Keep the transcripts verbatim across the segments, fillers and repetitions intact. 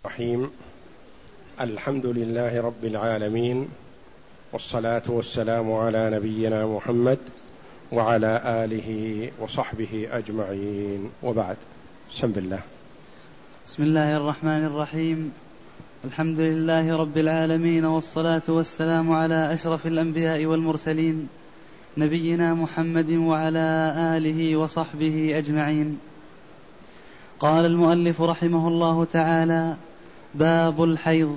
الرحيم. الحمد لله رب العالمين، والصلاة والسلام على نبينا محمد وعلى آله وصحبه أجمعين، وبعد. بسم الله. بسم الله الرحمن الرحيم. الحمد لله رب العالمين، والصلاة والسلام على أشرف الأنبياء والمرسلين، نبينا محمد وعلى آله وصحبه أجمعين. قال المؤلف رحمه الله تعالى: باب الحيض.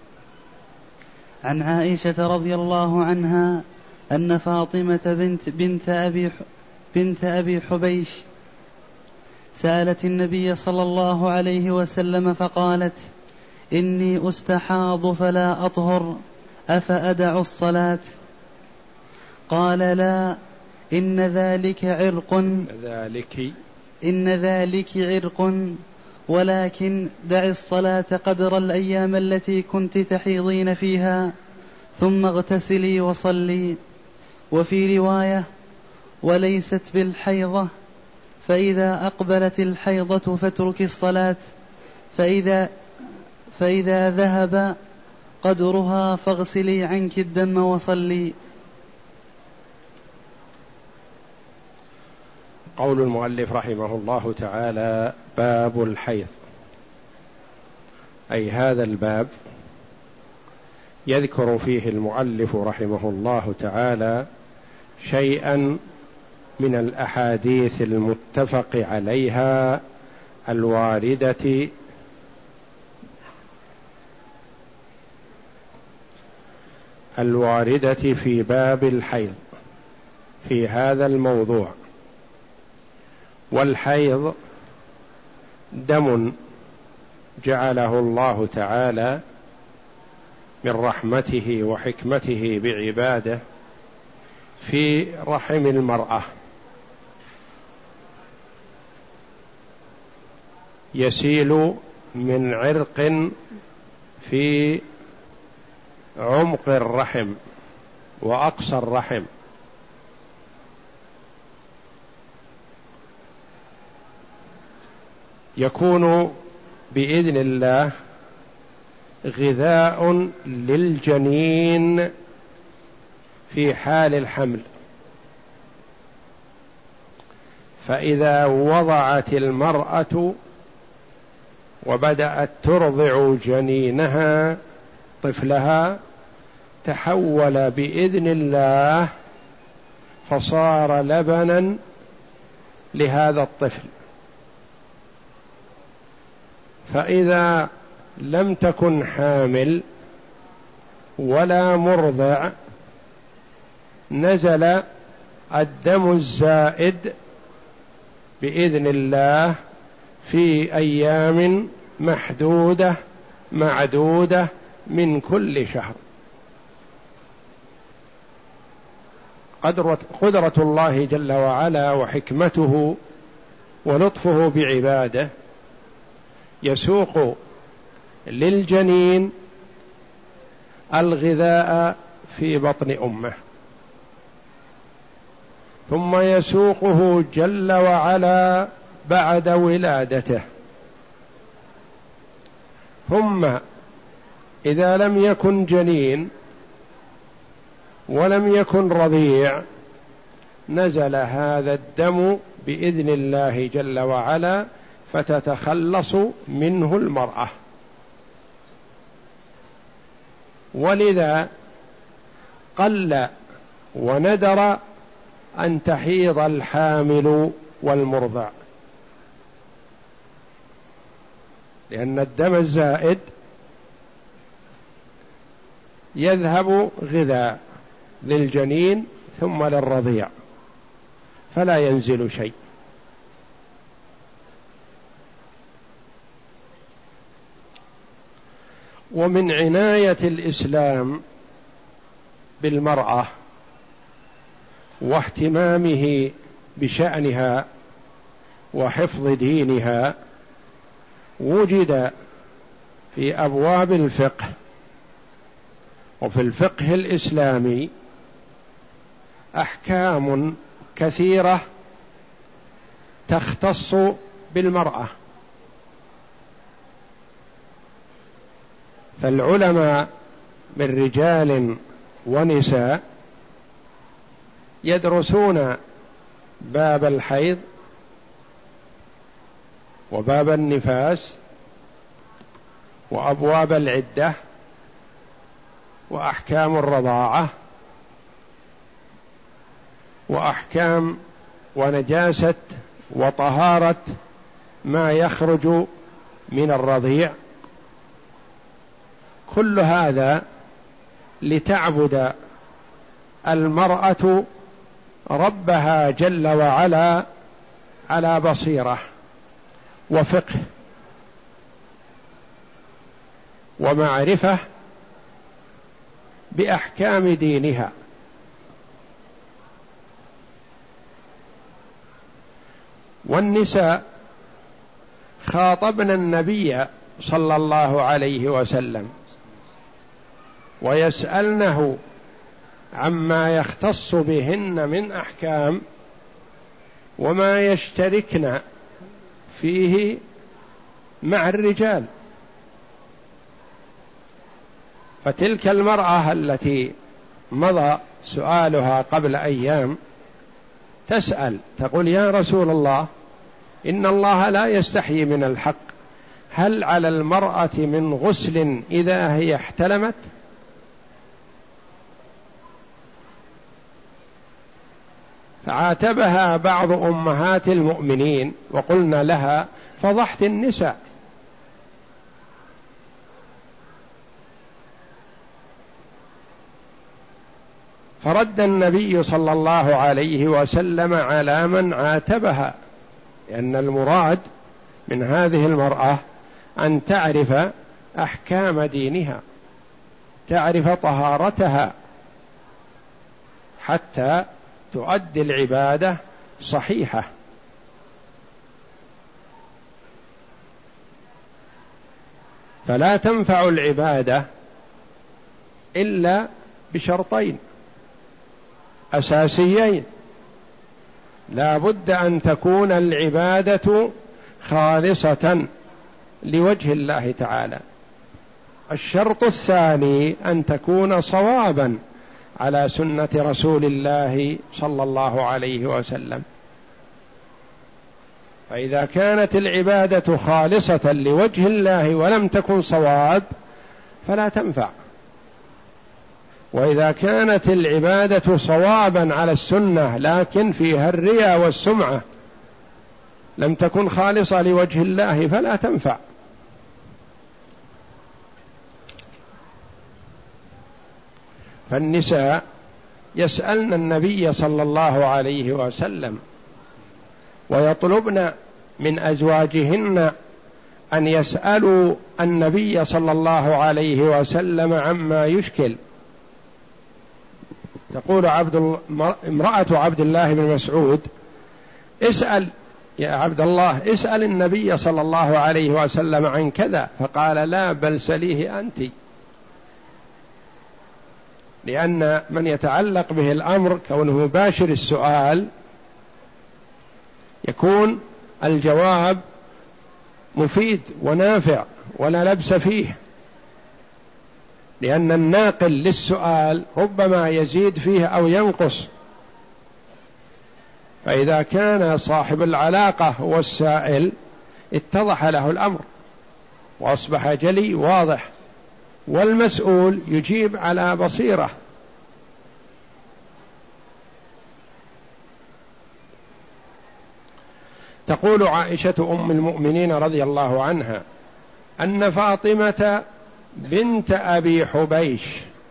عن عائشة رضي الله عنها أن فاطمة بنت, بنت, أبي, بنت أبي حبيش سألت النبي صلى الله عليه وسلم فقالت: إني أستحاض فلا أطهر، أفأدع الصلاة؟ قال: لا، إن ذلك عرق ذلك إن ذلك عرق، ولكن دع الصلاة قدر الأيام التي كنت تحيضين فيها، ثم اغتسلي وصلي. وفي رواية: وليست بالحيضة، فإذا أقبلت الحيضة فاترك الصلاة، فإذا, فإذا ذهب قدرها فاغسلي عنك الدم وصلي. قول المؤلف رحمه الله تعالى: باب الحيض، أي هذا الباب يذكر فيه المؤلف رحمه الله تعالى شيئا من الأحاديث المتفق عليها الواردة الواردة في باب الحيض في هذا الموضوع. والحيض دم جعله الله تعالى من رحمته وحكمته بعباده في رحم المرأة، يسيل من عرق في عمق الرحم وأقصى الرحم، يكون بإذن الله غذاء للجنين في حال الحمل. فإذا وضعت المرأة وبدأت ترضع جنينها طفلها، تحول بإذن الله فصار لبنا لهذا الطفل. فإذا لم تكن حامل ولا مرضع، نزل الدم الزائد بإذن الله في أيام محدودة معدودة من كل شهر. قدرة الله جل وعلا وحكمته ولطفه بعباده يسوق للجنين الغذاء في بطن أمه، ثم يسوقه جل وعلا بعد ولادته، ثم إذا لم يكن جنين ولم يكن رضيع، نزل هذا الدم بإذن الله جل وعلا فتتخلص منه المرأة. ولذا قل وندر أن تحيض الحامل والمرضع، لأن الدم الزائد يذهب غذاء للجنين ثم للرضيع، فلا ينزل شيء. ومن عناية الإسلام بالمرأة واهتمامه بشأنها وحفظ دينها، وجد في أبواب الفقه وفي الفقه الإسلامي أحكام كثيرة تختص بالمرأة، فالعلماء من رجال ونساء يدرسون باب الحيض وباب النفاس وأبواب العدة وأحكام الرضاعة وأحكام ونجاسة وطهارة ما يخرج من الرضيع. كل هذا لتعبد المرأة ربها جل وعلا على بصيرة وفقه ومعرفة بأحكام دينها. والنساء خاطبن النبي صلى الله عليه وسلم ويسألنه عما يختص بهن من أحكام وما يشتركن فيه مع الرجال. فتلك المرأة التي مضى سؤالها قبل أيام تسأل تقول: يا رسول الله، إن الله لا يستحيي من الحق، هل على المرأة من غسل إذا هي احتلمت؟ فعاتبها بعض أمهات المؤمنين وقلنا لها: فضحت النساء. فرد النبي صلى الله عليه وسلم على من عاتبها، لأن المراد من هذه المرأة أن تعرف أحكام دينها، تعرف طهارتها حتى تؤدي العبادة صحيحة. فلا تنفع العبادة إلا بشرطين أساسيين: لا بد أن تكون العبادة خالصة لوجه الله تعالى. الشرط الثاني أن تكون صوابا على سنة رسول الله صلى الله عليه وسلم. فإذا كانت العبادة خالصة لوجه الله ولم تكن صواب فلا تنفع، وإذا كانت العبادة صوابا على السنة لكن فيها الرياء والسمعة لم تكن خالصة لوجه الله فلا تنفع. فالنساء يسألن النبي صلى الله عليه وسلم ويطلبن من أزواجهن أن يسألوا النبي صلى الله عليه وسلم عما يشكل. تقول عبد امرأة عبد الله بن مسعود: اسأل يا عبد الله، اسأل النبي صلى الله عليه وسلم عن كذا، فقال: لا، بل سليه أنت. لأن من يتعلق به الأمر كونه يباشر السؤال يكون الجواب مفيد ونافع ولا لبس فيه، لأن الناقل للسؤال ربما يزيد فيه أو ينقص. فإذا كان صاحب العلاقة هو السائل اتضح له الأمر وأصبح جلي واضح، والمسؤول يجيب على بصيرة. تقول عائشة أم المؤمنين رضي الله عنها أن فاطمة بنت أبي حبيش،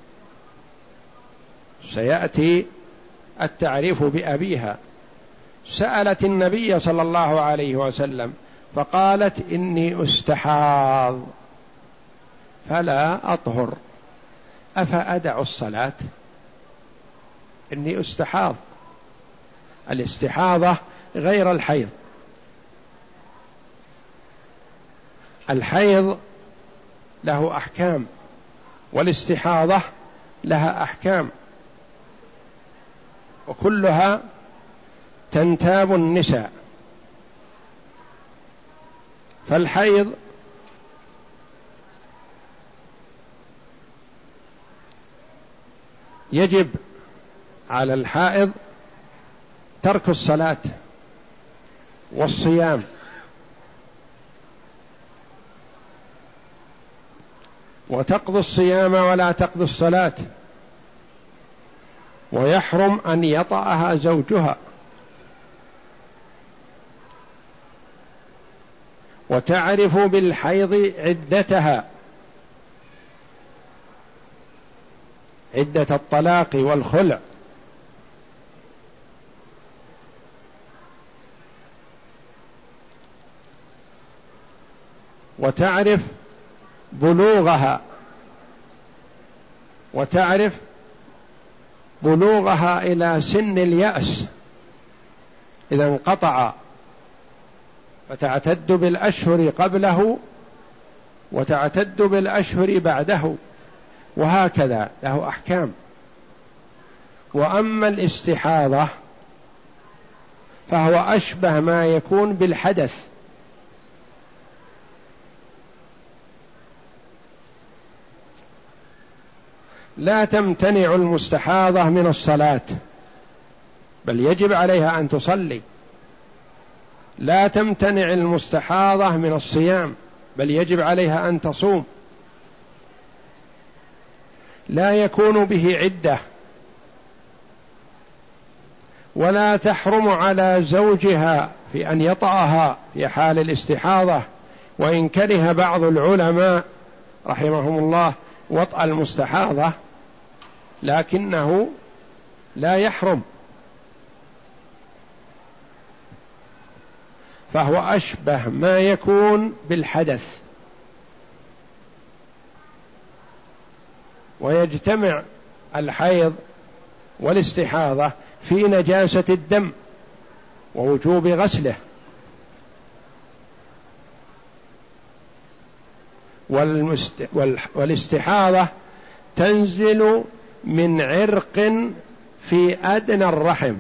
سيأتي التعريف بأبيها، سألت النبي صلى الله عليه وسلم فقالت: إني أستحاض فلا أطهر أفأدع الصلاة؟ إني أستحاض، الاستحاضة غير الحيض. الحيض له أحكام والاستحاضة لها أحكام، وكلها تنتاب النساء. يجب على الحائض ترك الصلاة والصيام، وتقضي الصيام ولا تقضي الصلاة، ويحرم أن يطأها زوجها، وتعرف بالحيض عدتها، عدة الطلاق والخلع، وتعرف بلوغها، وتعرف بلوغها إلى سن اليأس إذا انقطع، فتعتد بالأشهر قبله وتعتد بالأشهر بعده، وهكذا له أحكام. وأما الاستحاضة فهو أشبه ما يكون بالحدث، لا تمتنع المستحاضة من الصلاة بل يجب عليها أن تصلي، لا تمتنع المستحاضة من الصيام بل يجب عليها أن تصوم، لا يكون به عدة، ولا تحرم على زوجها في أن يطأها في حال الاستحاضة، وإن كره بعض العلماء رحمهم الله وطأ المستحاضة لكنه لا يحرم، فهو أشبه ما يكون بالحدث، ويجتمع الحيض والاستحاضة في نجاسة الدم ووجوب غسله، والمست... والاستحاضة تنزل من عرق في أدنى الرحم،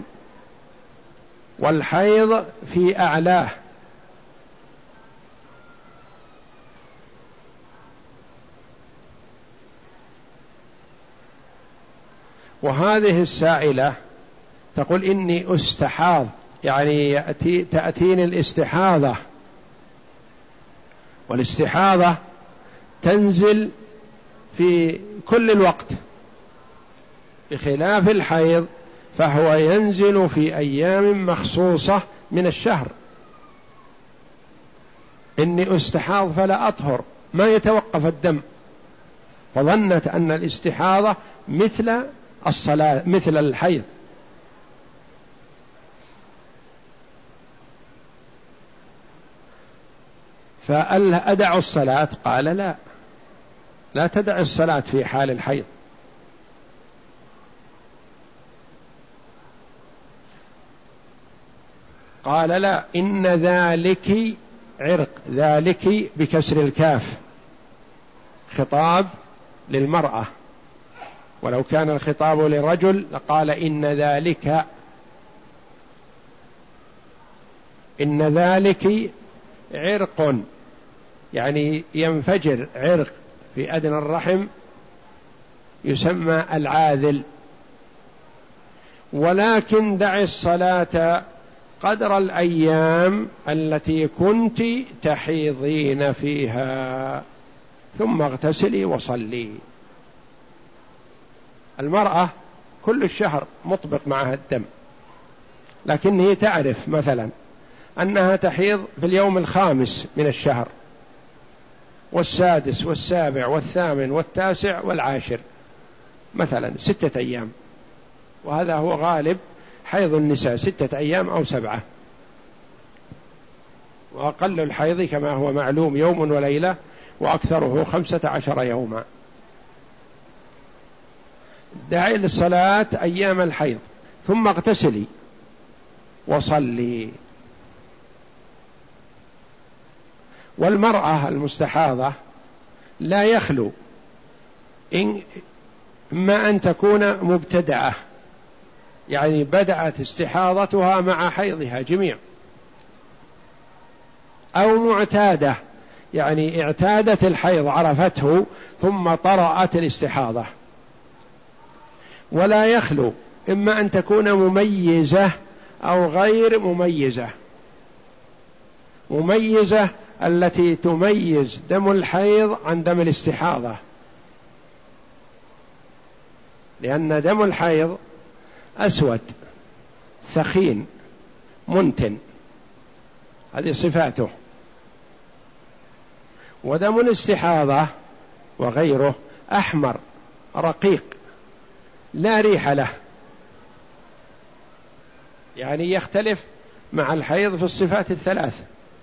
والحيض في أعلاه، وهذه السائلة تقول إني أستحاض، يعني يأتي تأتيني الاستحاضة، والاستحاضة تنزل في كل الوقت بخلاف الحيض فهو ينزل في أيام مخصوصة من الشهر. إني أستحاض فلا أطهر، ما يتوقف الدم، فظنت أن الاستحاضة مثل الصلاة مثل الحيض، فقال أدع الصلاة؟ قال لا، لا تدع الصلاة في حال الحيض. قال لا، إن ذلك عرق، ذلك بكسر الكاف خطاب للمرأة، ولو كان الخطاب لرجل لقال إن ذلك، إن ذلك عرق، يعني ينفجر عرق في أدنى الرحم يسمى العاذل. ولكن دع الصلاة قدر الأيام التي كنت تحيضين فيها ثم اغتسلي وصلي. المرأة كل الشهر مطبق معها الدم، لكن هي تعرف مثلا أنها تحيض في اليوم الخامس من الشهر والسادس والسابع والثامن والتاسع والعاشر مثلا ستة أيام، وهذا هو غالب حيض النساء ستة أيام أو سبعة، وأقل الحيض كما هو معلوم يوم وليلة، وأكثره خمسة عشر يوما. دعي للصلاة أيام الحيض ثم اغتسلي وصلي. والمرأة المستحاضة لا يخلو إن ما أن تكون مبتدعة، يعني بدأت استحاضتها مع حيضها جميع، أو معتادة، يعني اعتادت الحيض عرفته ثم طرأت الاستحاضة، ولا يخلو، إما أن تكون مميزة أو غير مميزة. مميزة التي تميز دم الحيض عن دم الاستحاضة، لأن دم الحيض أسود ثخين منتن، هذه صفاته، ودم الاستحاضة وغيره أحمر رقيق لا ريح له، يعني يختلف مع الحيض في الصفات الثلاث.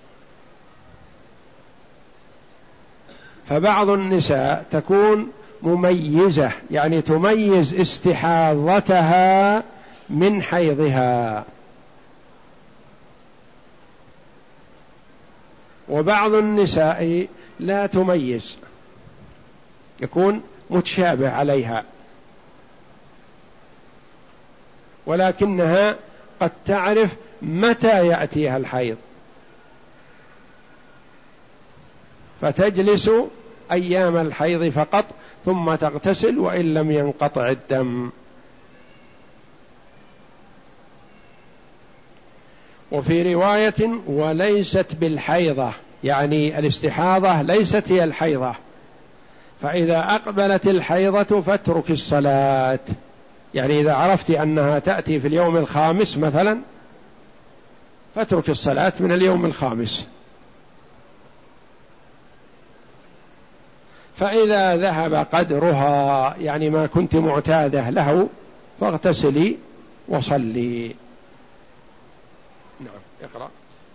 فبعض النساء تكون مميزة، يعني تميز استحاضتها من حيضها، وبعض النساء لا تميز، يكون متشابه عليها، ولكنها قد تعرف متى يأتيها الحيض فتجلس أيام الحيض فقط ثم تغتسل وإن لم ينقطع الدم. وفي رواية وليست بالحيضة، يعني الاستحاضة ليست هي الحيضة، فإذا أقبلت الحيضة فاترك الصلاة، يعني إذا عرفت أنها تأتي في اليوم الخامس مثلا فاترك الصلاة من اليوم الخامس. فإذا ذهب قدرها، يعني ما كنت معتادة له، فاغتسلي وصلي. نعم، اقرأ.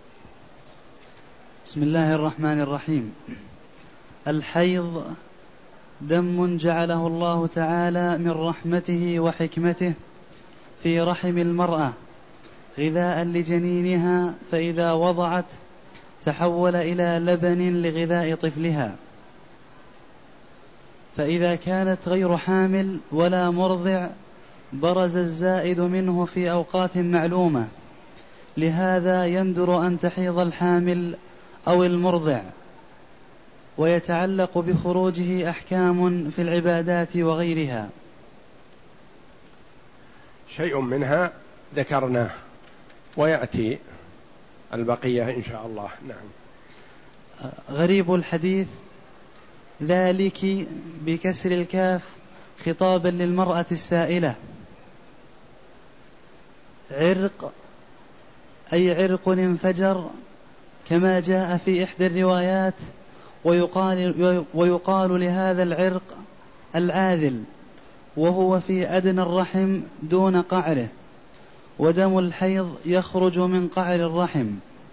بسم الله الرحمن الرحيم. الحيض دم جعله الله تعالى من رحمته وحكمته في رحم المرأة غذاء لجنينها، فإذا وضعت تحول إلى لبن لغذاء طفلها، فإذا كانت غير حامل ولا مرضع برز الزائد منه في أوقات معلومة، لهذا يندر أن تحيض الحامل أو المرضع، ويتعلق بخروجه أحكام في العبادات وغيرها. شيء منها ذكرناه ويأتي البقية إن شاء الله. نعم. غريب الحديث ذلك بكسر الكاف خطابا للمرأة السائلة. عرق أي عرق انفجر كما جاء في إحدى الروايات، ويقال, ويقال لهذا العرق العاذل، وهو في أدنى الرحم دون قعره، ودم الحيض يخرج من قعر الرحم.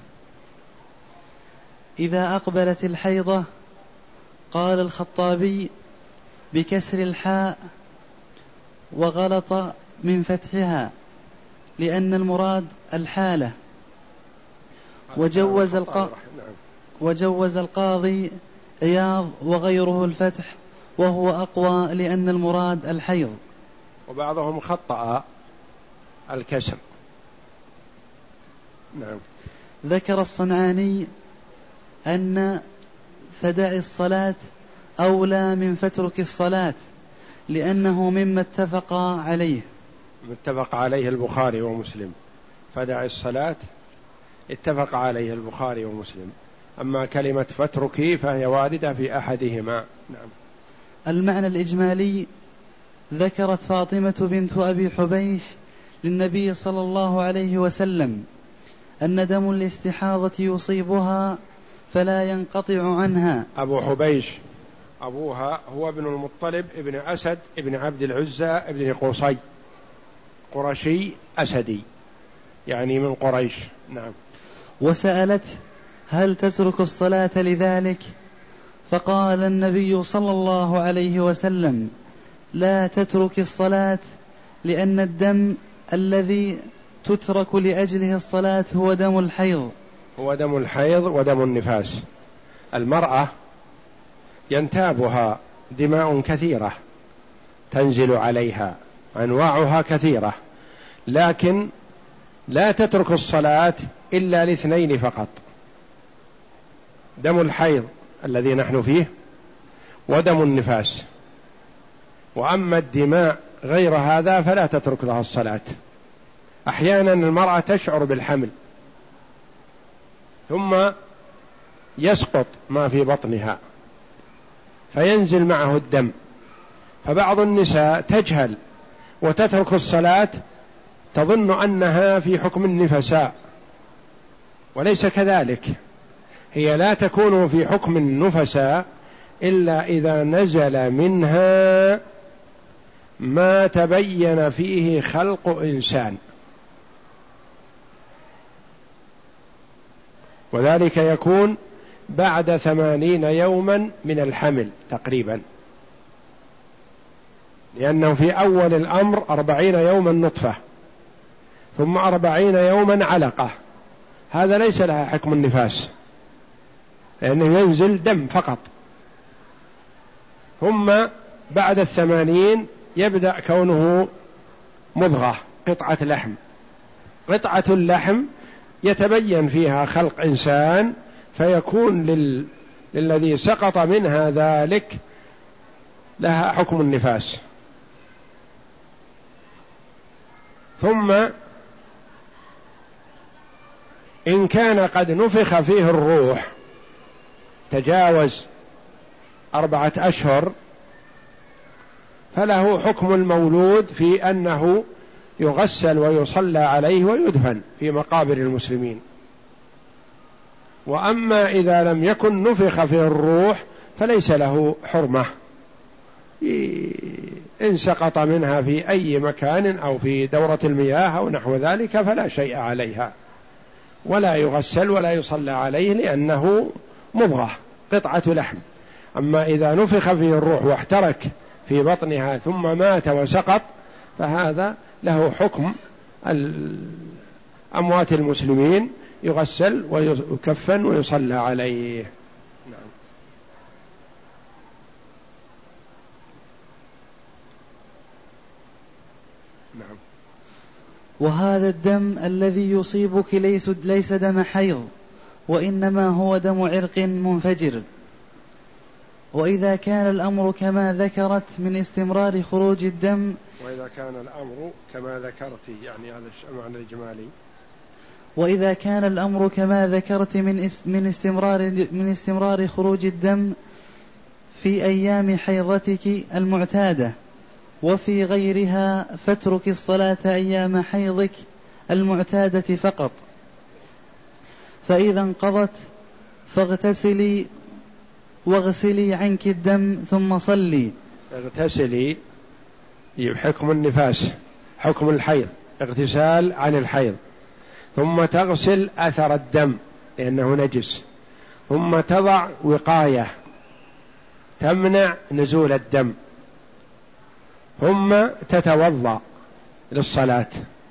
إذا أقبلت الحيضة قال الخطابي بكسر الحاء وغلط من فتحها، لأن المراد الحالة. وجوز, الق... وجوز القاضي عياض وغيره الفتح، وهو أقوى لأن المراد الحيض. وبعضهم خطأ الكسر. نعم. ذكر الصنعاني أن فدع الصلاة أولى من فترك الصلاة، لأنه مما اتفق عليه اتفق عليه البخاري ومسلم. فدع الصلاة اتفق عليه البخاري ومسلم، أما كلمة فتركي فهي واردة في أحدهما. نعم. المعنى الإجمالي ذكرت فاطمة بنت أبي حبيش للنبي صلى الله عليه وسلم أن دم الاستحاضة يصيبها فلا ينقطع عنها. أبو حبيش أبوها هو ابن المطلب ابن أسد ابن عبد العزى ابن قصي، قرشي أسدي، يعني من قريش. نعم. وسألت هل تترك الصلاة لذلك؟ فقال النبي صلى الله عليه وسلم لا تترك الصلاة، لأن الدم الذي تترك لأجله الصلاة هو دم الحيض. هو دم الحيض ودم النفاس. المرأة ينتابها دماء كثيرة تنزل عليها، أنواعها كثيرة، لكن لا تترك الصلاة إلا لاثنين فقط: دم الحيض الذي نحن فيه ودم النفاس. وأما الدماء غير هذا فلا تترك لها الصلاة. أحيانا المرأة تشعر بالحمل ثم يسقط ما في بطنها فينزل معه الدم، فبعض النساء تجهل وتترك الصلاة تظن أنها في حكم النفساء، وليس كذلك. هي لا تكون في حكم النفساء إلا إذا نزل منها ما تبين فيه خلق إنسان، وذلك يكون بعد ثمانين يوما من الحمل تقريبا، لأنه في أول الأمر أربعين يوما نطفة ثم أربعين يوما علقة، هذا ليس لها حكم النفاس لأنه ينزل دم فقط. ثم بعد الثمانين يبدأ كونه مضغة، قطعة لحم. قطعة اللحم يتبين فيها خلق إنسان، فيكون لل... للذي سقط منها ذلك لها حكم النفاس. ثم إن كان قد نفخ فيه الروح تجاوز أربعة أشهر فله حكم المولود في أنه يغسل ويصلى عليه ويدفن في مقابر المسلمين. وأما إذا لم يكن نفخ فيه الروح فليس له حرمة، إن سقط منها في أي مكان أو في دورة المياه أو نحو ذلك فلا شيء عليها، ولا يغسل ولا يصلى عليه لأنه مضغة قطعة لحم. أما إذا نفخ فيه الروح واحترك في بطنها ثم مات وسقط فهذا له حكم أموات المسلمين، يغسل ويكفن ويصلى عليه. نعم. نعم. وهذا الدم الذي يصيبك ليس, ليس دم حيض، وإنما هو دم عرق منفجر. وإذا كان الأمر كما ذكرت من استمرار خروج الدم، وإذا كان الأمر كما ذكرت يعني هذا المعنى الإجمالي، وإذا كان الأمر كما ذكرت من من استمرار من استمرار خروج الدم في أيام حيضتك المعتادة وفي غيرها فاترك الصلاة أيام حيضك المعتادة فقط، فإذا انقضت فاغتسلي واغسلي عنك الدم ثم صلي. اغتسلي بحكم النفاس، حكم الحيض، اغتسال عن الحيض، ثم تغسل أثر الدم لأنه نجس، ثم تضع وقاية تمنع نزول الدم، ثم تتوضأ للصلاة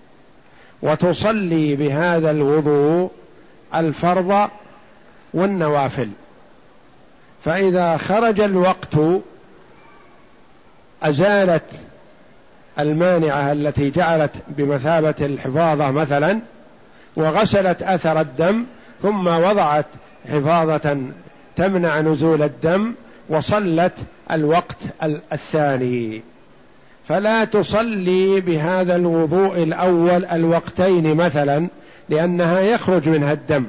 وتصلي بهذا الوضوء الفرض والنوافل. فإذا خرج الوقت أزالت المانعة التي جعلت بمثابة الحفاظة مثلا وغسلت أثر الدم، ثم وضعت حفاظة تمنع نزول الدم وصلت الوقت الثاني، فلا تصلي بهذا الوضوء الأول الوقتين مثلا لأنها يخرج منها الدم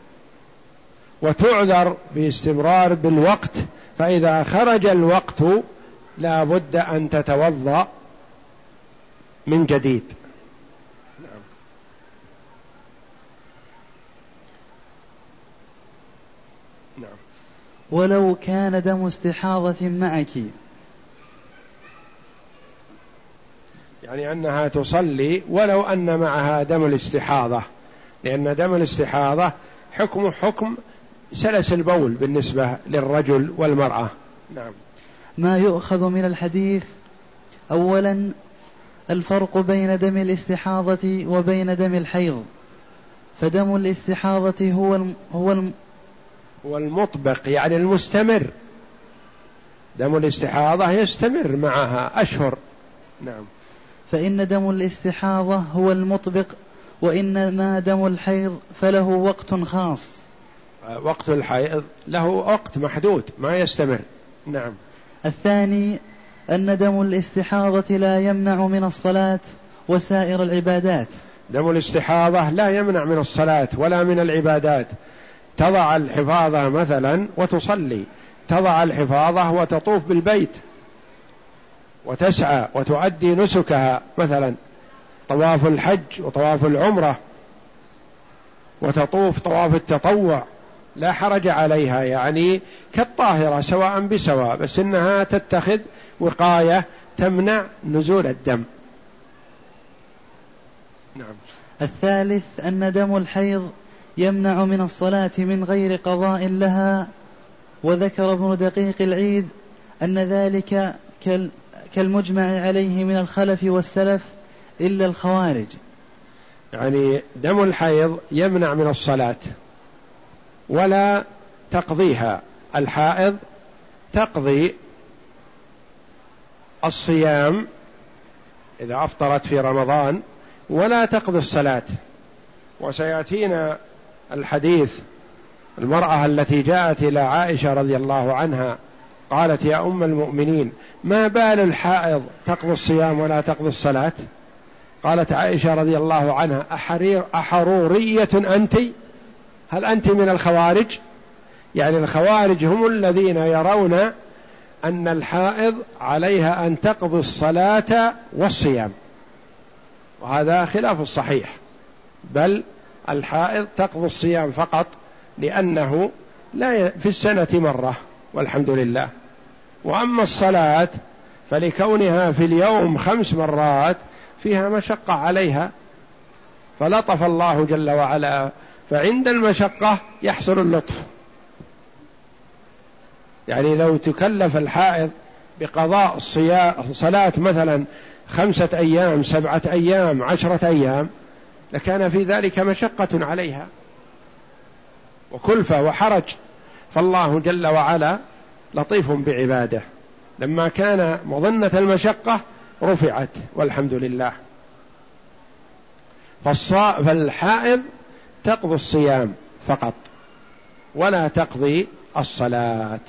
وتعذر باستمرار بالوقت، فإذا خرج الوقت لا بد أن تتوضأ من جديد. نعم. نعم. ولو كان دم استحاضة معك، يعني أنها تصلي ولو أن معها دم الاستحاضة، لأن دم الاستحاضة حكم حكم سلس البول بالنسبة للرجل والمرأة. نعم. ما يؤخذ من الحديث: أولا الفرق بين دم الاستحاضة وبين دم الحيض، فدم الاستحاضة هو الم هو الم هو المطبق يعني المستمر، دم الاستحاضة يستمر معها أشهر. نعم. فإن دم الاستحاضة هو المطبق، وإنما دم الحيض فله وقت خاص. وقت الحيض له وقت محدود ما يستمر. نعم. الثاني أن دم الاستحاضة لا يمنع من الصلاة وسائر العبادات. دم الاستحاضة لا يمنع من الصلاة ولا من العبادات. تضع الحفاظة مثلا وتصلي، تضع الحفاظة وتطوف بالبيت وتسعى وتؤدي نسكها، مثلا طواف الحج وطواف العمرة، وتطوف طواف التطوع، لا حرج عليها، يعني كالطاهرة سواء بسواء، بس إنها تتخذ وقاية تمنع نزول الدم. نعم. الثالث أن دم الحيض يمنع من الصلاة من غير قضاء لها، وذكر ابن دقيق العيد أن ذلك كالمجمع عليه من الخلف والسلف إلا الخوارج. يعني دم الحيض يمنع من الصلاة ولا تقضيها. الحائض تقضي الصيام إذا أفطرت في رمضان ولا تقضي الصلاة. وسيأتينا الحديث المرأة التي جاءت إلى عائشة رضي الله عنها قالت: يا أم المؤمنين، ما بال الحائض تقضي الصيام ولا تقضي الصلاة؟ قالت عائشة رضي الله عنها: أحرير أحرورية أنت؟ هل أنت من الخوارج؟ يعني الخوارج هم الذين يرون أن الحائض عليها أن تقضي الصلاة والصيام، وهذا خلاف الصحيح، بل الحائض تقضي الصيام فقط، لأنه لا في السنة مرة والحمد لله. وأما الصلاة فلكونها في اليوم خمس مرات فيها مشقة عليها، فلطف الله جل وعلا، فعند المشقة يحصل اللطف. يعني لو تكلف الحائض بقضاء الصلاة مثلا خمسة أيام سبعة أيام عشرة أيام لكان في ذلك مشقة عليها وكلفة وحرج، فالله جل وعلا لطيف بعباده، لما كان مظنة المشقة رفعت والحمد لله. فالحائض تقضي الصيام فقط ولا تقضي الصلاة.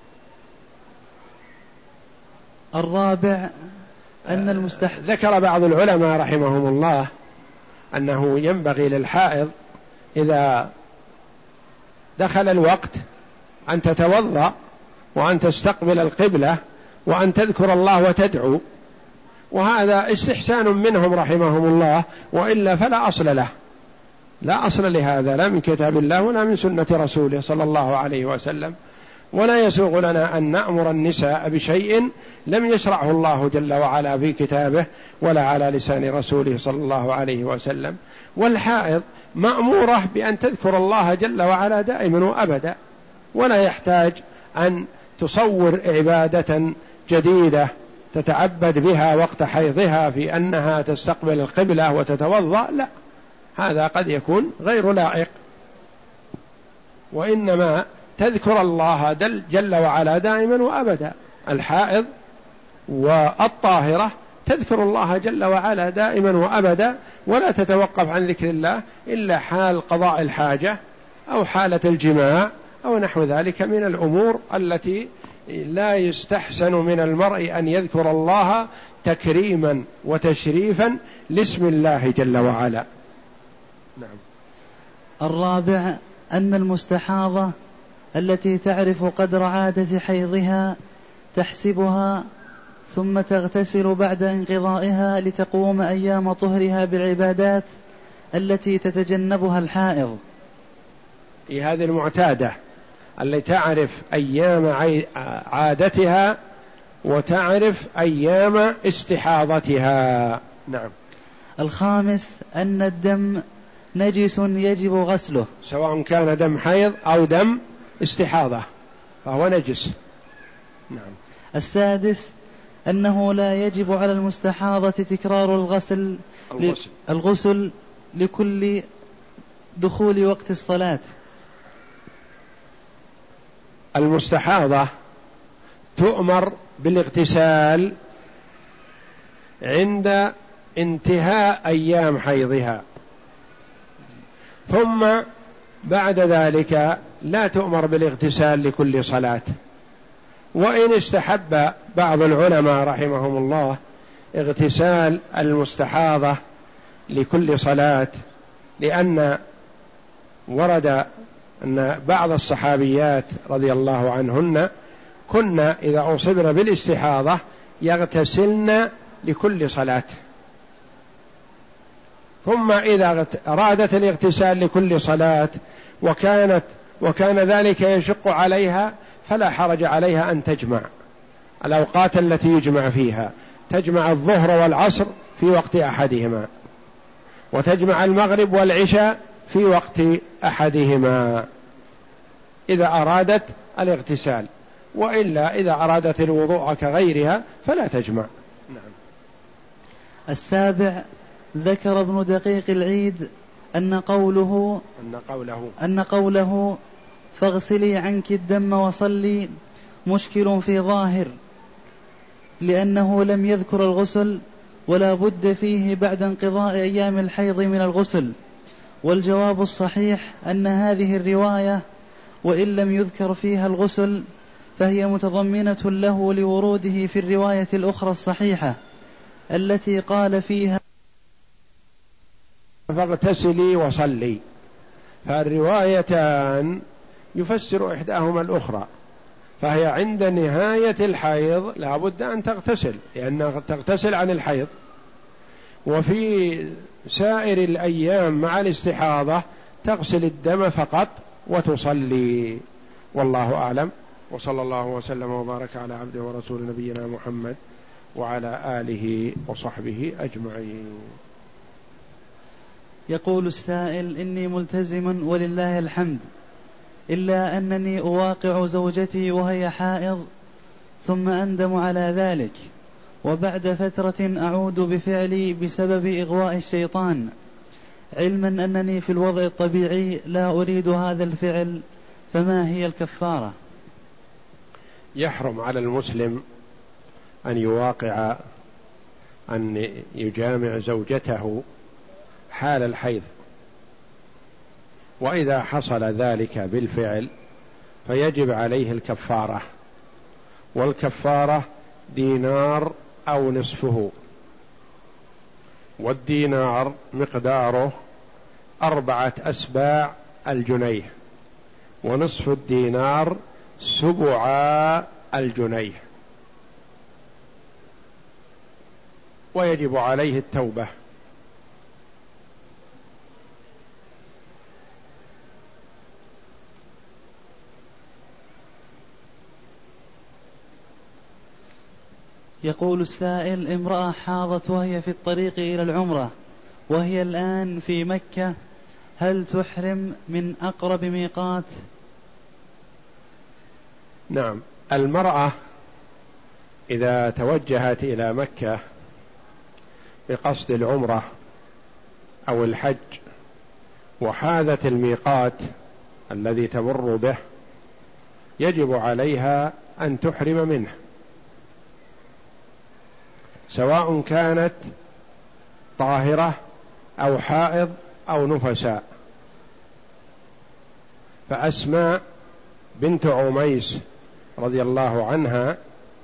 الرابع أن المستحب ذكر بعض العلماء رحمهم الله أنه ينبغي للحائض إذا دخل الوقت أن تتوضأ وأن تستقبل القبلة وأن تذكر الله وتدعو، وهذا استحسان منهم رحمهم الله، وإلا فلا أصل له، لا أصل لهذا لا من كتاب الله ولا من سنة رسوله صلى الله عليه وسلم. ولا يسوغ لنا أن نأمر النساء بشيء لم يشرعه الله جل وعلا في كتابه ولا على لسان رسوله صلى الله عليه وسلم. والحائض مأمورة بأن تذكر الله جل وعلا دائما وأبدا، ولا يحتاج أن تصور عبادة جديدة تتعبد بها وقت حيضها في أنها تستقبل القبلة وتتوضأ، لا، هذا قد يكون غير لائق، وإنما تذكر الله جل وعلا دائما وأبدا. الحائض والطاهرة تذكر الله جل وعلا دائما وأبدا، ولا تتوقف عن ذكر الله إلا حال قضاء الحاجة أو حالة الجماع أو نحو ذلك من الأمور التي لا يستحسن من المرء أن يذكر الله تكريما وتشريفا لاسم الله جل وعلا. نعم. الرابع أن المستحاضة التي تعرف قدر عادة حيضها تحسبها ثم تغتسل بعد انقضائها لتقوم أيام طهرها بالعبادات التي تتجنبها الحائض. هذه المعتادة التي تعرف أيام عادتها وتعرف أيام استحاضتها. نعم. الخامس أن الدم نجس يجب غسله، سواء كان دم حيض أو دم استحاضة فهو نجس. نعم. السادس أنه لا يجب على المستحاضة تكرار الغسل الغسل, الغسل لكل دخول وقت الصلاة. المستحاضة تؤمر بالاغتسال عند انتهاء أيام حيضها، ثم بعد ذلك لا تؤمر بالاغتسال لكل صلاة، وإن استحب بعض العلماء رحمهم الله اغتسال المستحاضة لكل صلاة، لأن ورد أن بعض الصحابيات رضي الله عنهن كنا إذا أصبن بالاستحاضة يغتسلن لكل صلاة، ثم إذا أرادت الاغتسال لكل صلاة وكانت وكان ذلك يشق عليها فلا حرج عليها أن تجمع الأوقات التي يجمع فيها، تجمع الظهر والعصر في وقت أحدهما، وتجمع المغرب والعشاء في وقت أحدهما إذا أرادت الاغتسال، وإلا إذا أرادت الوضوء كغيرها فلا تجمع. نعم. السابع، ذكر ابن دقيق العيد أن قوله أن قوله أن قوله فاغسلي عنك الدم وصلي مشكل في ظاهر، لأنه لم يذكر الغسل ولا بد فيه بعد انقضاء أيام الحيض من الغسل، والجواب الصحيح أن هذه الرواية وإن لم يذكر فيها الغسل فهي متضمنة له لوروده في الرواية الأخرى الصحيحة التي قال فيها فاغتسلي وصلي، فالروايتان يفسر إحداهما الأخرى، فهي عند نهاية الحيض لا بد أن تغتسل لأنها تغتسل عن الحيض، وفي سائر الأيام مع الاستحاضة تغسل الدم فقط وتصلي. والله أعلم، وصلى الله وسلم وبارك على عبده ورسول نبينا محمد وعلى آله وصحبه أجمعين. يقول السائل: إني ملتزم ولله الحمد، إلا أنني أواقع زوجتي وهي حائض ثم أندم على ذلك، وبعد فترة أعود بفعلي بسبب إغواء الشيطان، علما أنني في الوضع الطبيعي لا أريد هذا الفعل، فما هي الكفارة؟ يحرم على المسلم أن يواقع أن يجامع زوجته حال الحيض، وإذا حصل ذلك بالفعل فيجب عليه الكفارة، والكفارة دينار أو نصفه، والدينار مقداره أربعة أسباع الجنيه، ونصف الدينار سبعا الجنيه، ويجب عليه التوبة. يقول السائل: امرأة حاضت وهي في الطريق إلى العمرة وهي الآن في مكة، هل تحرم من أقرب ميقات؟ نعم، المرأة إذا توجهت إلى مكة بقصد العمرة أو الحج وحاذت الميقات الذي تمر به يجب عليها أن تحرم منه، سواء كانت طاهرة أو حائض أو نفساء. فأسماء بنت عميس رضي الله عنها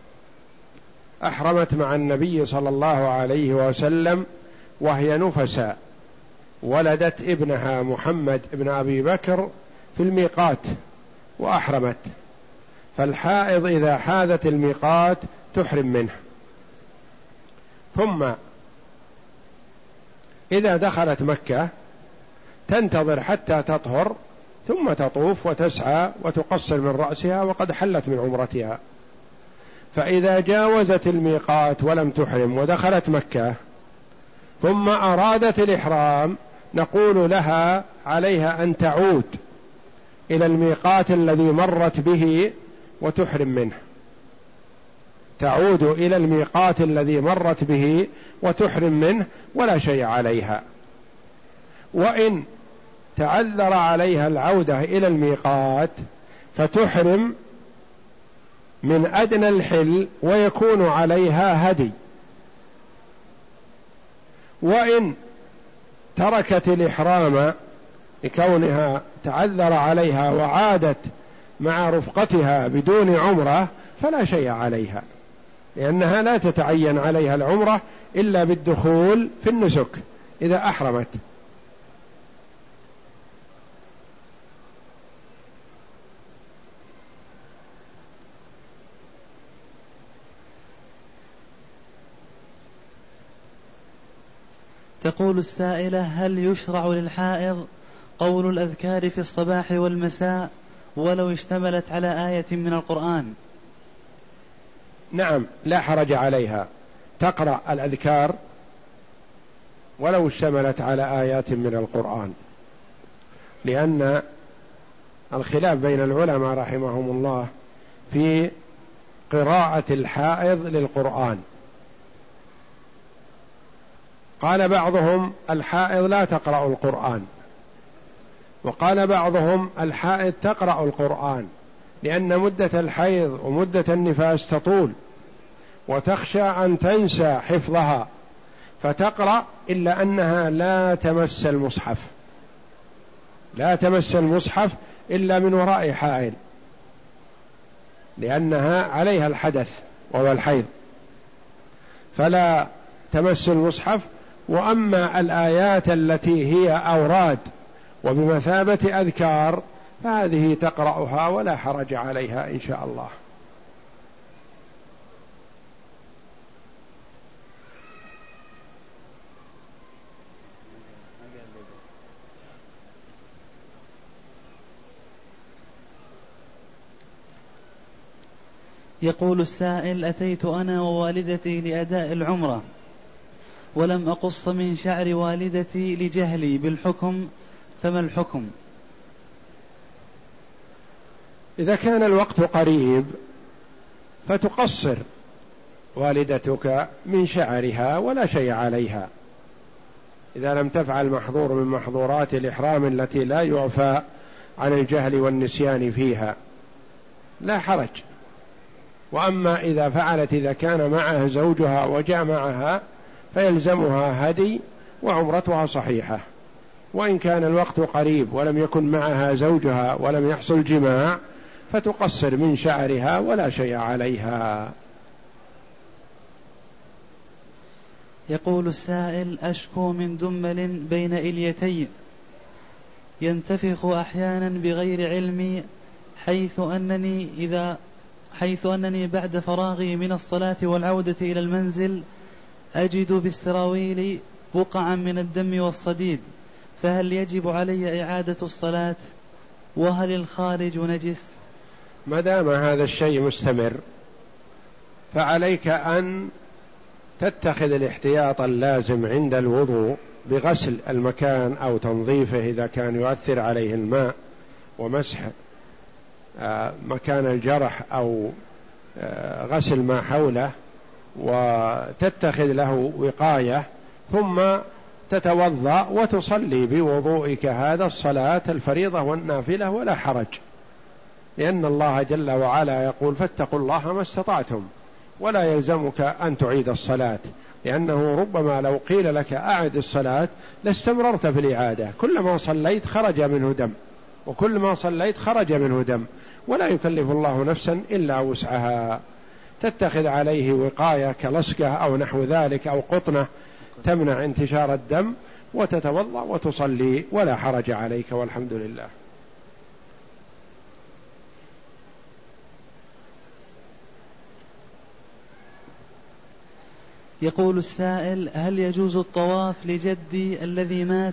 أحرمت مع النبي صلى الله عليه وسلم وهي نفساء، ولدت ابنها محمد بن أبي بكر في الميقات وأحرمت، فالحائض إذا حاذت الميقات تحرم منه. ثم إذا دخلت مكة تنتظر حتى تطهر ثم تطوف وتسعى وتقصر من رأسها وقد حلت من عمرتها. فإذا جاوزت الميقات ولم تحرم ودخلت مكة ثم أرادت الإحرام نقول لها عليها أن تعود إلى الميقات الذي مرت به وتحرم منه، تعود إلى الميقات الذي مرت به وتحرم منه ولا شيء عليها. وإن تعذر عليها العودة إلى الميقات فتحرم من أدنى الحل ويكون عليها هدي. وإن تركت الإحرام لكونها تعذر عليها وعادت مع رفقتها بدون عمرة فلا شيء عليها، لأنها لا تتعين عليها العمرة إلا بالدخول في النسك إذا أحرمت. تقول السائلة: هل يشرع للحائض قول الأذكار في الصباح والمساء ولو اشتملت على آية من القرآن؟ نعم، لا حرج عليها، تقرأ الأذكار ولو اشتملت على آيات من القرآن، لأن الخلاف بين العلماء رحمهم الله في قراءة الحائض للقرآن. قال بعضهم الحائض لا تقرأ القرآن، وقال بعضهم الحائض تقرأ القرآن، لأن مدة الحيض ومدة النفاس تطول وتخشى أن تنسى حفظها فتقرأ، إلا أنها لا تمس المصحف، لا تمس المصحف إلا من وراء حائل، لأنها عليها الحدث وهو الحيض، فلا تمس المصحف. وأما الآيات التي هي أوراد وبمثابة أذكار فهذه تقرأها ولا حرج عليها إن شاء الله. يقول السائل: أتيت أنا ووالدتي لأداء العمرة ولم أقص من شعر والدتي لجهلي بالحكم، فما الحكم؟ إذا كان الوقت قريب فتقصر والدتك من شعرها ولا شيء عليها، إذا لم تفعل محظور من محظورات الإحرام التي لا يعفى عن الجهل والنسيان فيها لا حرج. وأما إذا فعلت إذا كان معها زوجها وجاء معها فيلزمها هدي وعمرتها صحيحة، وإن كان الوقت قريب ولم يكن معها زوجها ولم يحصل جماع فتقصر من شعرها ولا شيء عليها. يقول السائل: أشكو من دمل بين إليتي ينتفخ أحيانا بغير علمي، حيث أنني إذا حيث أنني بعد فراغي من الصلاة والعودة إلى المنزل أجد بالسراويل بقعا من الدم والصديد، فهل يجب علي إعادة الصلاة؟ وهل الخارج نجس؟ ما دام هذا الشيء مستمر فعليك أن تتخذ الاحتياط اللازم عند الوضوء بغسل المكان أو تنظيفه إذا كان يؤثر عليه الماء، ومسح مكان الجرح أو غسل ما حوله، وتتخذ له وقاية، ثم تتوضأ وتصلي بوضوئك هذا الصلاة الفريضة والنافلة ولا حرج، لأن الله جل وعلا يقول: فاتقوا الله ما استطعتم، ولا يلزمك أن تعيد الصلاة، لأنه ربما لو قيل لك أعد الصلاة لاستمررت في الإعادة، كلما صليت خرج منه دم، وكل ما صليت خرج منه دم، ولا يكلف الله نفسا إلا وسعها. تتخذ عليه وقاية كلصقة أو نحو ذلك أو قطنة تمنع انتشار الدم، وتتوضأ وتصلي ولا حرج عليك، والحمد لله. يقول السائل: هل يجوز الطواف لجدي الذي مات؟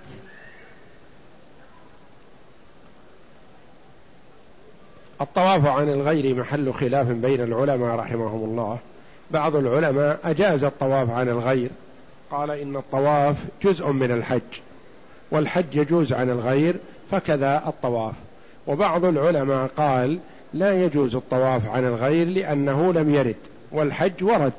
الطواف عن الغير محل خلاف بين العلماء رحمهم الله. بعض العلماء أجاز الطواف عن الغير، قال إن الطواف جزء من الحج، والحج يجوز عن الغير فكذا الطواف. وبعض العلماء قال لا يجوز الطواف عن الغير لأنه لم يرد، والحج ورد،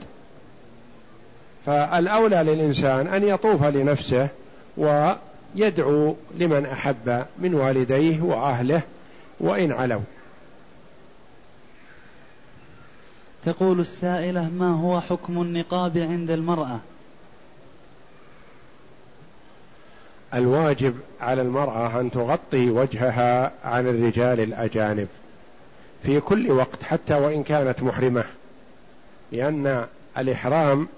فالأولى للإنسان أن يطوف لنفسه ويدعو لمن أحب من والديه وأهله وإن علوا. تقول السائلة: ما هو حكم النقاب عند المرأة؟ الواجب على المرأة أن تغطي وجهها عن الرجال الأجانب، في كل وقت حتى وإن كانت محرمة، لأن الإحرام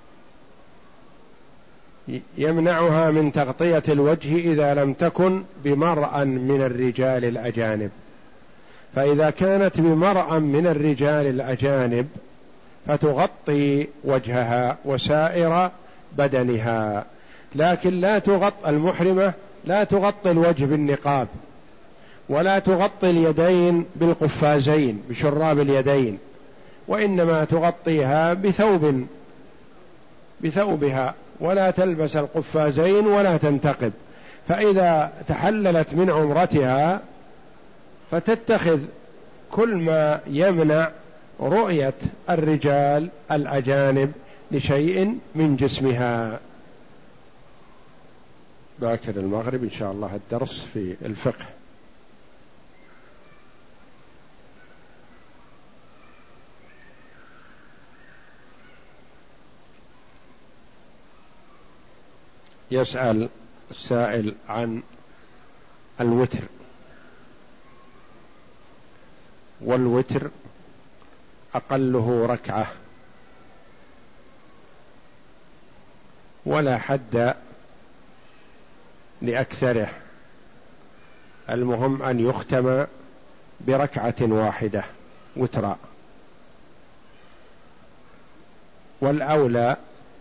يمنعها من تغطية الوجه إذا لم تكن بمرأ من الرجال الأجانب، فإذا كانت بمرأ من الرجال الأجانب فتغطي وجهها وسائر بدنها، لكن لا تغطي المحرمة، لا تغطي الوجه بالنقاب، ولا تغطي اليدين بالقفازين بشراب اليدين، وإنما تغطيها بثوب بثوبها، ولا تلبس القفازين ولا تنتقب. فإذا تحللت من عمرتها فتتخذ كل ما يمنع رؤية الرجال الأجانب لشيء من جسمها. باكر المغرب إن شاء الله الدرس في الفقه. يسأل السائل عن الوتر، والوتر أقله ركعة ولا حد لأكثره، المهم أن يختم بركعة واحدة وترا، والأولى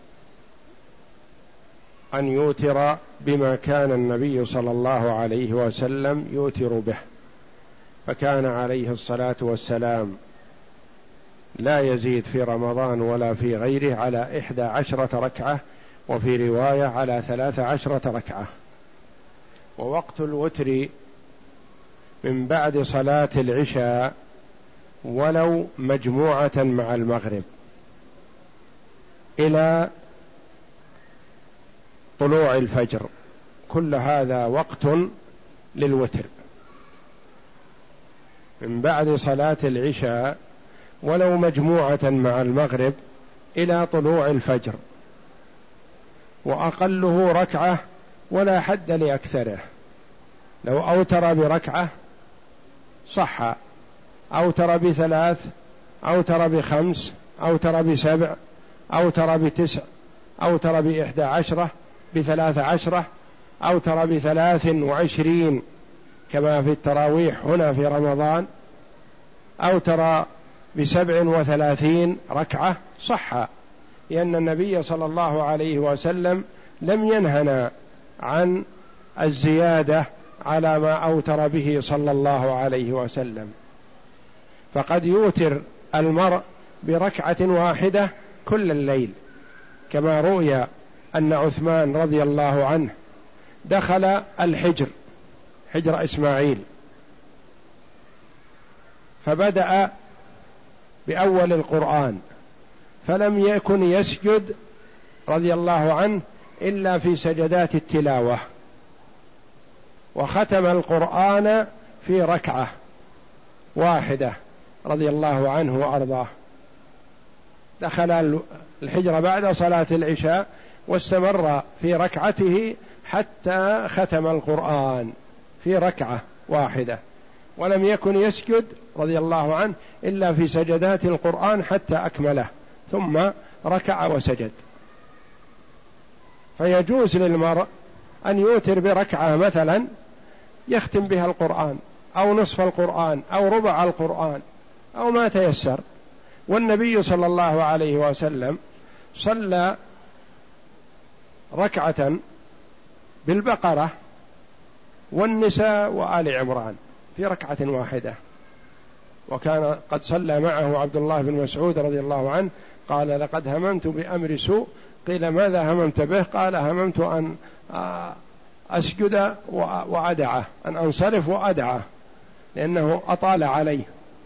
أن يوتر بما كان النبي صلى الله عليه وسلم يوتر به، فكان عليه الصلاة والسلام لا يزيد في رمضان ولا في غيره على إحدى عشرة ركعة، وفي رواية على ثلاث عشرة ركعة. ووقت الوتر من بعد صلاة العشاء ولو مجموعة مع المغرب إلى طلوع الفجر، كل هذا وقت للوتر. من بعد صلاة العشاء ولو مجموعة مع المغرب إلى طلوع الفجر، وأقله ركعة ولا حد لأكثره. لو أوتر بركعة صح، أوتر بثلاث، أوتر بخمس، أوتر بسبع، أوتر بتسع، أوتر بإحدى عشرة، بثلاث عشرة، أوتر بثلاث وعشرين كما في التراويح هنا في رمضان، أوتر بسبع وثلاثين ركعة صح، لأن النبي صلى الله عليه وسلم لم ينهنا عن الزيادة على ما أوتر به صلى الله عليه وسلم. فقد يوتر المرء بركعة واحدة كل الليل، كما روي أن عثمان رضي الله عنه دخل الحجر، حجر إسماعيل، فبدأ بأول القرآن فلم يكن يسجد رضي الله عنه إلا في سجدات التلاوة، وختم القرآن في ركعة واحدة رضي الله عنه وأرضاه. دخل الحجر بعد صلاة العشاء واستمر في ركعته حتى ختم القرآن في ركعة واحدة، ولم يكن يسجد رضي الله عنه إلا في سجدات القرآن حتى أكمله، ثم ركع وسجد. فيجوز للمرء أن يوتر بركعة مثلا يختم بها القرآن، أو نصف القرآن، أو ربع القرآن، أو ما تيسر. والنبي صلى الله عليه وسلم صلى ركعة بالبقرة والنساء وآل عمران في ركعة واحدة، وكان قد صلى معه عبد الله بن مسعود رضي الله عنه قال: لقد هممت بأمر سوء. قيل: ماذا هممت به؟ قال: هممت أن أسجد وأدعه، أن أنصرف وأدعه، لأنه أطال عليه.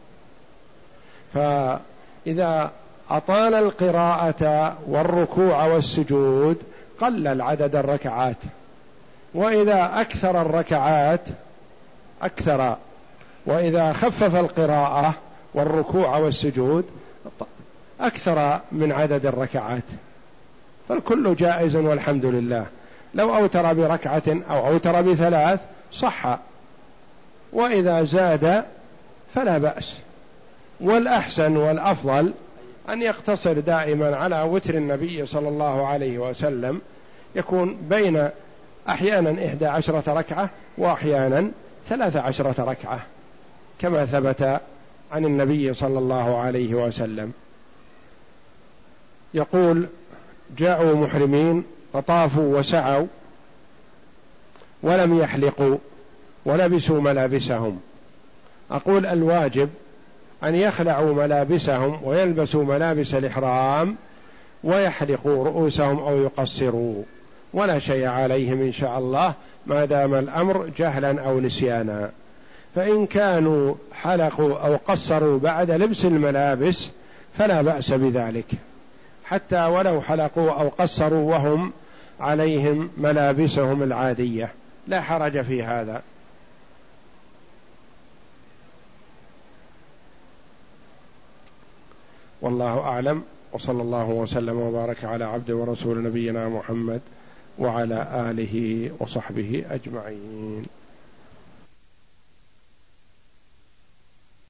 فإذا أطال القراءة والركوع والسجود قلل عدد الركعات، وإذا أكثر الركعات أكثر، وإذا خفف القراءة والركوع والسجود أكثر من عدد الركعات، فالكل جائز والحمد لله. لو أوتر بركعة أو أوتر بثلاث صح، وإذا زاد فلا بأس. والأحسن والأفضل أن يقتصر دائما على وتر النبي صلى الله عليه وسلم، يكون بين أحيانا إحدى عشرة ركعة وأحيانا ثلاث عشرة ركعة كما ثبت عن النبي صلى الله عليه وسلم. يقول: جاءوا محرمين فطافوا وسعوا ولم يحلقوا ولبسوا ملابسهم. أقول: الواجب أن يخلعوا ملابسهم ويلبسوا ملابس الإحرام ويحلقوا رؤوسهم أو يقصروا، ولا شيء عليهم إن شاء الله ما دام الأمر جهلا أو نسيانا. فإن كانوا حلقوا أو قصروا بعد لبس الملابس فلا بأس بذلك، حتى ولو حلقوا أو قصروا وهم عليهم ملابسهم العادية لا حرج في هذا. والله أعلم، وصلى الله وسلم وبارك على عبد ورسول نبينا محمد وعلى آله وصحبه أجمعين.